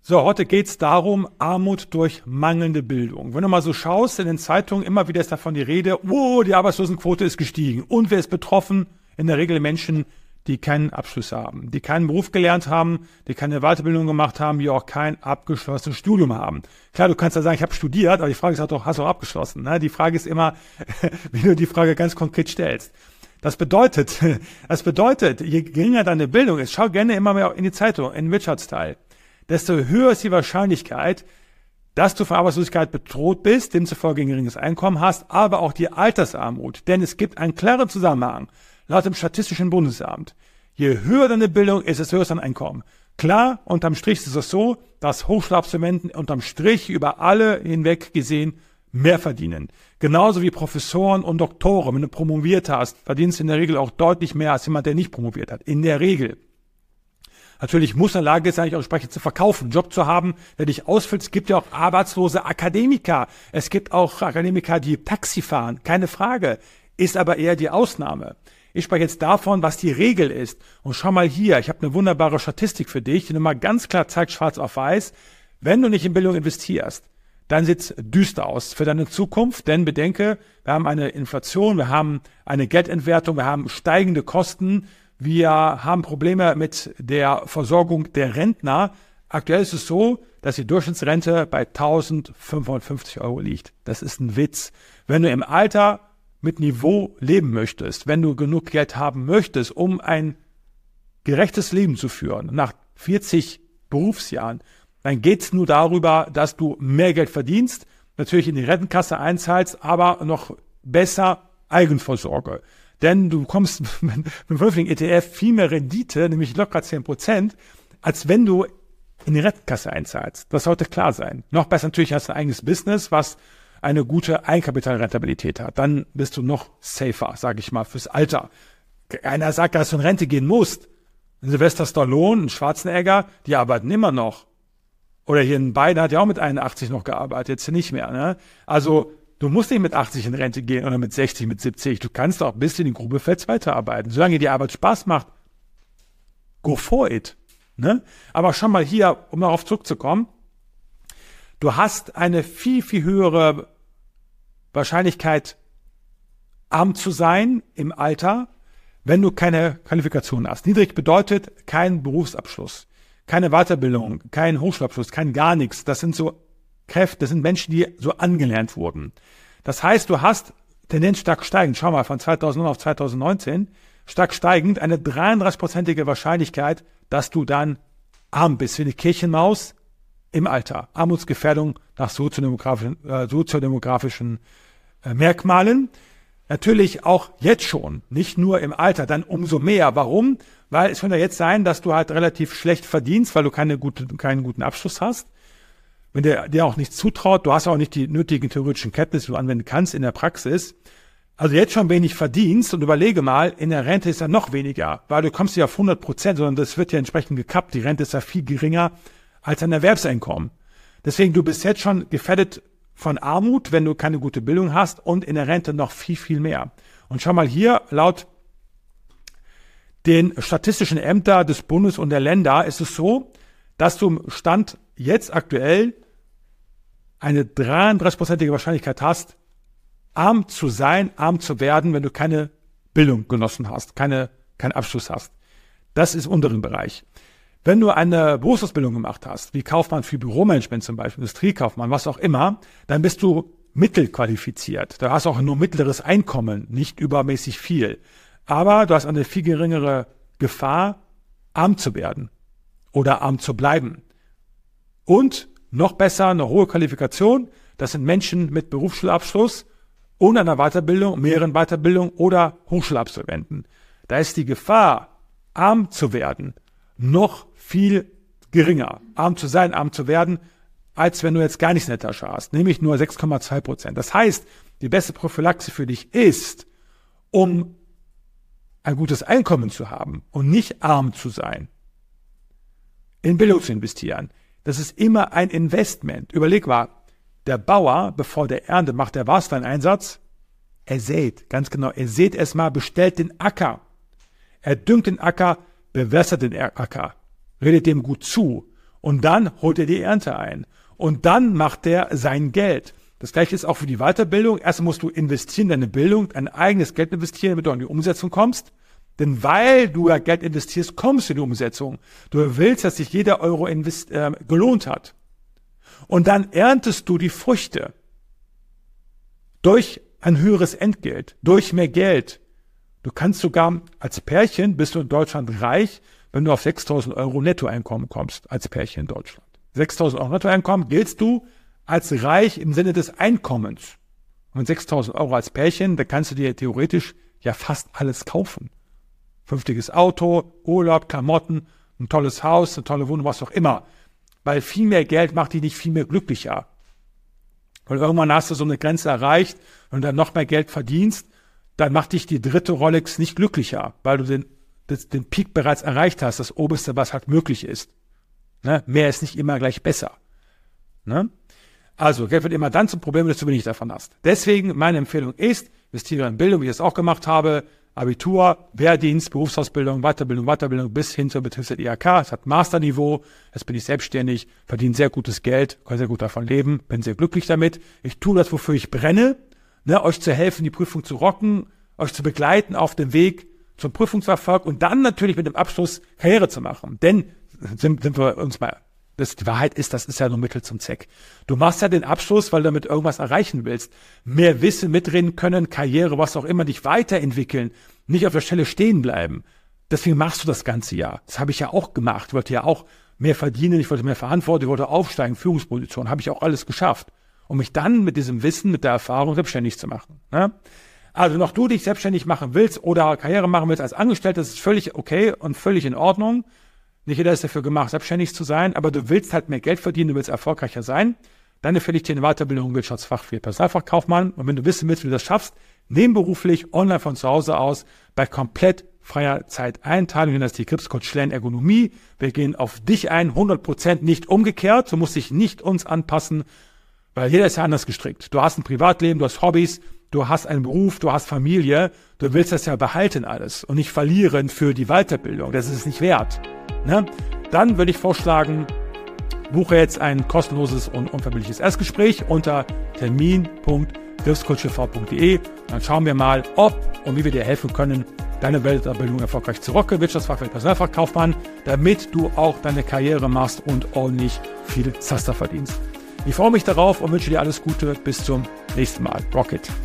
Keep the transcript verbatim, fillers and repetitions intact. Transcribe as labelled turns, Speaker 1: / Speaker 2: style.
Speaker 1: So, heute geht es darum, Armut durch mangelnde Bildung. Wenn du mal so schaust, in den Zeitungen immer wieder ist davon die Rede, oh, die Arbeitslosenquote ist gestiegen. Und wer ist betroffen? In der Regel Menschen, die keinen Abschluss haben, die keinen Beruf gelernt haben, die keine Weiterbildung gemacht haben, die auch kein abgeschlossenes Studium haben. Klar, du kannst ja sagen, ich habe studiert, aber die Frage ist halt doch, hast du auch abgeschlossen? Ne? Die Frage ist immer, wie du die Frage ganz konkret stellst. Das bedeutet, das bedeutet, je geringer deine Bildung ist, schau gerne immer mehr in die Zeitung, in den Wirtschaftsteil, desto höher ist die Wahrscheinlichkeit, dass du von Arbeitslosigkeit bedroht bist, demzufolge ein geringes Einkommen hast, aber auch die Altersarmut. Denn es gibt einen klaren Zusammenhang, laut dem Statistischen Bundesamt. Je höher deine Bildung ist, desto höher ist dein Einkommen. Klar, unterm Strich ist es so, dass Hochschulabsolventen unterm Strich über alle hinweg gesehen mehr verdienen. Genauso wie Professoren und Doktoren. Wenn du promoviert hast, verdienst du in der Regel auch deutlich mehr als jemand, der nicht promoviert hat. In der Regel. Natürlich muss in der Lage sein, dich auch entsprechend zu verkaufen, einen Job zu haben, der dich ausfüllt. Es gibt ja auch arbeitslose Akademiker. Es gibt auch Akademiker, die Taxi fahren. Keine Frage. Ist aber eher die Ausnahme. Ich spreche jetzt davon, was die Regel ist. Und schau mal hier, ich habe eine wunderbare Statistik für dich, die mal ganz klar zeigt, schwarz auf weiß, wenn du nicht in Bildung investierst, dann sieht es düster aus für deine Zukunft. Denn bedenke, wir haben eine Inflation, wir haben eine Geldentwertung, wir haben steigende Kosten, wir haben Probleme mit der Versorgung der Rentner. Aktuell ist es so, dass die Durchschnittsrente bei eintausendfünfhundertfünfzig Euro liegt. Das ist ein Witz. Wenn du im Alter mit Niveau leben möchtest, wenn du genug Geld haben möchtest, um ein gerechtes Leben zu führen, nach vierzig Berufsjahren, dann geht's nur darüber, dass du mehr Geld verdienst, natürlich in die Rentenkasse einzahlst, aber noch besser Eigenvorsorge. Denn du bekommst mit einem vernünftigen E T F viel mehr Rendite, nämlich locker zehn Prozent, als wenn du in die Rentenkasse einzahlst. Das sollte klar sein. Noch besser natürlich hast du ein eigenes Business, was eine gute Eigenkapitalrentabilität hat. Dann bist du noch safer, sage ich mal, fürs Alter. Einer sagt, dass du in Rente gehen musst. Sylvester Stallone und Schwarzenegger, die arbeiten immer noch. Oder hier in Biden hat ja auch mit einundachtzig noch gearbeitet, jetzt nicht mehr. Ne? Also du musst nicht mit achtzig in Rente gehen oder mit sechzig, mit siebzig. Du kannst auch bis in die Grube fällst weiterarbeiten. Solange dir die Arbeit Spaß macht, go for it. Ne? Aber schau mal hier, um darauf zurückzukommen, du hast eine viel, viel höhere Wahrscheinlichkeit, arm zu sein im Alter, wenn du keine Qualifikation hast. Niedrig bedeutet kein Berufsabschluss, keine Weiterbildung, kein Hochschulabschluss, kein gar nichts. Das sind so Kräfte, das sind Menschen, die so angelernt wurden. Das heißt, du hast Tendenz stark steigend, schau mal, von zweitausendneun auf zweitausendneunzehn, stark steigend, eine dreiunddreißig-prozentige Wahrscheinlichkeit, dass du dann arm bist, wie eine Kirchenmaus im Alter. Armutsgefährdung nach soziodemografischen, äh, soziodemografischen äh, Merkmalen. Natürlich auch jetzt schon, nicht nur im Alter, dann umso mehr. Warum? Weil es könnte ja jetzt sein, dass du halt relativ schlecht verdienst, weil du keine gute, keinen guten Abschluss hast. Wenn der dir auch nichts zutraut, du hast auch nicht die nötigen theoretischen Kenntnisse, die du anwenden kannst in der Praxis. Also jetzt schon wenig verdienst und überlege mal, in der Rente ist ja noch weniger, weil du kommst ja auf hundert Prozent, sondern das wird ja entsprechend gekappt. Die Rente ist ja viel geringer als ein Erwerbseinkommen. Deswegen, du bist jetzt schon gefährdet von Armut, wenn du keine gute Bildung hast und in der Rente noch viel, viel mehr. Und schau mal hier, laut den statistischen Ämtern des Bundes und der Länder ist es so, dass du im Stand jetzt aktuell eine dreiunddreißig-prozentige Wahrscheinlichkeit hast, arm zu sein, arm zu werden, wenn du keine Bildung genossen hast, keine, keinen Abschluss hast. Das ist im unteren Bereich. Wenn du eine Berufsausbildung gemacht hast, wie Kaufmann für Büromanagement zum Beispiel, Industriekaufmann, was auch immer, dann bist du mittelqualifiziert. Da hast du auch nur mittleres Einkommen, nicht übermäßig viel. Aber du hast eine viel geringere Gefahr, arm zu werden oder arm zu bleiben. Und noch besser, eine hohe Qualifikation, das sind Menschen mit Berufsschulabschluss und einer Weiterbildung, mehreren Weiterbildungen oder Hochschulabsolventen. Da ist die Gefahr, arm zu werden, noch viel geringer, arm zu sein, arm zu werden, als wenn du jetzt gar nichts in der Tasche hast, nämlich nur sechs Komma zwei Prozent. Das heißt, die beste Prophylaxe für dich ist, um ein gutes Einkommen zu haben und nicht arm zu sein, in Bildung zu investieren. Das ist immer ein Investment. Überleg mal, der Bauer, bevor der Ernte macht, der Warstein-Einsatz, er sät, ganz genau, er sät erstmal, bestellt den Acker. Er düngt den Acker, bewässert den Acker, redet dem gut zu Und dann holt er die Ernte ein. Und dann macht er sein Geld. Das gleiche ist auch für die Weiterbildung. Erst musst du investieren in deine Bildung, dein eigenes Geld investieren, damit du in die Umsetzung kommst. Denn weil du ja Geld investierst, kommst du in die Umsetzung. Du willst, dass sich jeder Euro invest- äh, gelohnt hat. Und dann erntest du die Früchte. Durch ein höheres Entgelt, durch mehr Geld. Du kannst sogar als Pärchen, bist du in Deutschland reich, wenn du auf sechstausend Euro Nettoeinkommen kommst, als Pärchen in Deutschland. sechstausend Euro Nettoeinkommen giltst du als reich im Sinne des Einkommens. Und mit sechstausend Euro als Pärchen, da kannst du dir theoretisch ja fast alles kaufen. Fünftiges Auto, Urlaub, Klamotten, ein tolles Haus, eine tolle Wohnung, was auch immer. Weil viel mehr Geld macht dich nicht viel mehr glücklicher. Weil irgendwann hast du so eine Grenze erreicht und dann noch mehr Geld verdienst, dann macht dich die dritte Rolex nicht glücklicher, weil du den, das, den Peak bereits erreicht hast, das Oberste, was halt möglich ist. Ne? Mehr ist nicht immer gleich besser. Ne? Also, Geld wird immer dann zum Problem, wenn du zu wenig davon hast. Deswegen, meine Empfehlung ist, investiere in Bildung, wie ich es auch gemacht habe, Abitur, Wehrdienst, Berufsausbildung, Weiterbildung, Weiterbildung bis hin zur Betriebs-I H K. Es hat Masterniveau, jetzt bin ich selbstständig, verdiene sehr gutes Geld, kann sehr gut davon leben, bin sehr glücklich damit. Ich tue das, wofür ich brenne, ne, euch zu helfen, die Prüfung zu rocken, euch zu begleiten auf dem Weg zum Prüfungserfolg und dann natürlich mit dem Abschluss Karriere zu machen. Denn, sind, sind wir uns mal, das, die Wahrheit ist, das ist ja nur Mittel zum Zweck. Du machst ja den Abschluss, weil du damit irgendwas erreichen willst. Mehr Wissen mitreden können, Karriere, was auch immer, dich weiterentwickeln, nicht auf der Stelle stehen bleiben. Deswegen machst du das ganze Jahr. Das habe ich ja auch gemacht. Ich wollte ja auch mehr verdienen, ich wollte mehr verantworten, ich wollte aufsteigen, Führungsposition, habe ich auch alles geschafft. Um mich dann mit diesem Wissen, mit der Erfahrung selbstständig zu machen. Ne? Also noch du dich selbstständig machen willst oder Karriere machen willst als Angestellter, das ist völlig okay und völlig in Ordnung. Nicht jeder ist dafür gemacht, selbstständig zu sein, aber du willst halt mehr Geld verdienen, du willst erfolgreicher sein. Dann empfehle ich dir eine Weiterbildung Wirtschaftsfachwirt, Personalfachkaufmann. Und wenn du wissen willst, wie du das schaffst, nebenberuflich, online von zu Hause aus, bei komplett freier Zeiteinteilung, das ist die Krebscoach Lernen Ergonomie. Wir gehen auf dich ein, hundert Prozent nicht umgekehrt. Du musst dich nicht uns anpassen, weil jeder ist ja anders gestrickt. Du hast ein Privatleben, du hast Hobbys, du hast einen Beruf, du hast Familie. Du willst das ja behalten alles und nicht verlieren für die Weiterbildung. Das ist es nicht wert. Ne? Dann würde ich vorschlagen, buche jetzt ein kostenloses und unverbindliches Erstgespräch unter termin punkt griffscoach t v punkt de. Dann schauen wir mal, ob und wie wir dir helfen können, deine Weiterbildung erfolgreich zu rocken, Wirtschaftsfachwirt, Personalfachkaufmann, damit du auch deine Karriere machst und ordentlich viel Zaster verdienst. Ich freue mich darauf und wünsche dir alles Gute. Bis zum nächsten Mal. Rocket!